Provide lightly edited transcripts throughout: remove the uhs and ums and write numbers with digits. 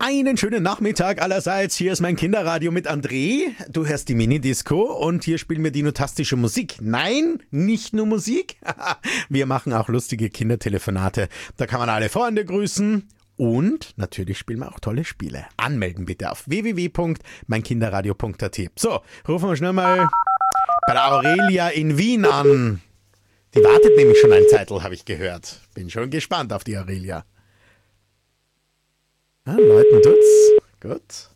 Einen schönen Nachmittag allerseits. Hier ist mein Kinderradio mit André. Du hörst die Mini-Disco und hier spielen wir dinotastische Musik. Nein, nicht nur Musik. Wir machen auch lustige Kindertelefonate. Da kann man alle Freunde grüßen. Und natürlich spielen wir auch tolle Spiele. Anmelden bitte auf www.meinkinderradio.at. So, rufen wir schnell mal bei der Aurelia in Wien an. Die wartet nämlich schon ein Zeitl, habe ich gehört. Bin schon gespannt auf die Aurelia. Läuten tut's. Gut.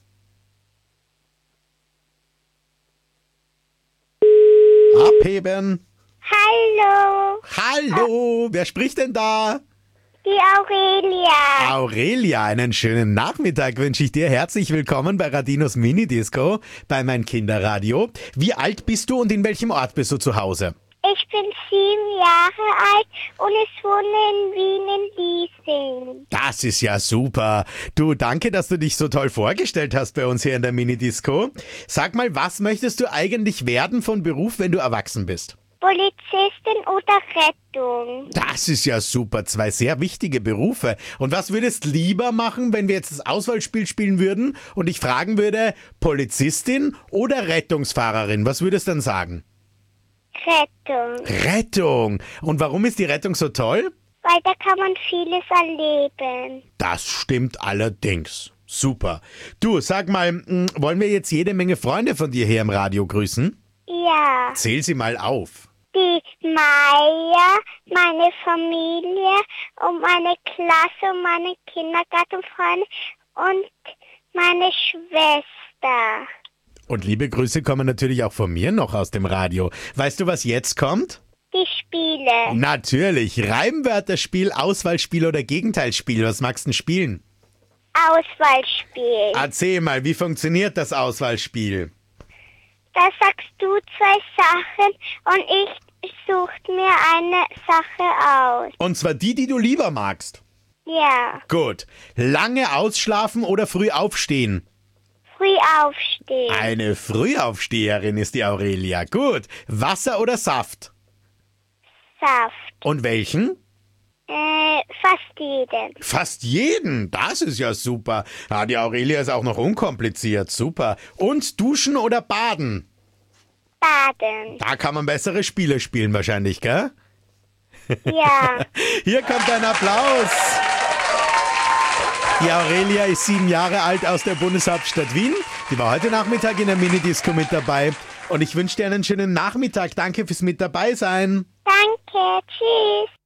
Abheben. Hallo, Hallo, wer spricht denn da? die Aurelia. Aurelia, einen schönen Nachmittag wünsche ich dir. Herzlich willkommen bei Radinos Mini-Disco, bei mein Kinderradio. Wie alt bist du und in welchem Ort bist du zu Hause? Ich bin 7 Jahre alt und ich wohne in Wien in Liesing. Das ist ja super. Du, danke, dass du dich so toll vorgestellt hast bei uns hier in der Mini-Disco. Sag mal, was möchtest du eigentlich werden von Beruf, wenn du erwachsen bist? Polizistin oder Rettung? Das ist ja super, 2 sehr wichtige Berufe. Und was würdest lieber machen, wenn wir jetzt das Auswahlspiel spielen würden und ich fragen würde, Polizistin oder Rettungsfahrerin? Was würdest du dann sagen? Rettung. Rettung. Und warum ist die Rettung so toll? Weil da kann man vieles erleben. Das stimmt allerdings. Super. Du, sag mal, wollen wir jetzt jede Menge Freunde von dir hier im Radio grüßen? Ja. Zähl sie mal auf. Die Maya, meine Familie und meine Klasse und meine Kindergartenfreunde und meine Schwester. Und liebe Grüße kommen natürlich auch von mir noch aus dem Radio. Weißt du, was jetzt kommt? Die Spiele. Natürlich. Reimwörterspiel, Auswahlspiel oder Gegenteilsspiel. Was magst du denn spielen? Auswahlspiel. Erzähl mal, wie funktioniert das Auswahlspiel? Da sagst du 2 Sachen und ich suche mir eine Sache aus. Und zwar die du lieber magst. Ja. Gut. Lange ausschlafen oder früh aufstehen? Früh aufstehen. Eine Frühaufsteherin ist die Aurelia. Gut. Wasser oder Saft? Saft. Und welchen? Fast jeden. Fast jeden. Das ist ja super. Ah, die Aurelia ist auch noch unkompliziert. Super. Und duschen oder baden? Baden. Da kann man bessere Spiele spielen wahrscheinlich, gell? Ja. Hier kommt ein Applaus. Die Aurelia ist 7 Jahre alt aus der Bundeshauptstadt Wien. Die war heute Nachmittag in der Minidisco mit dabei. Und ich wünsche dir einen schönen Nachmittag. Danke fürs mit dabei sein. Danke. Tschüss.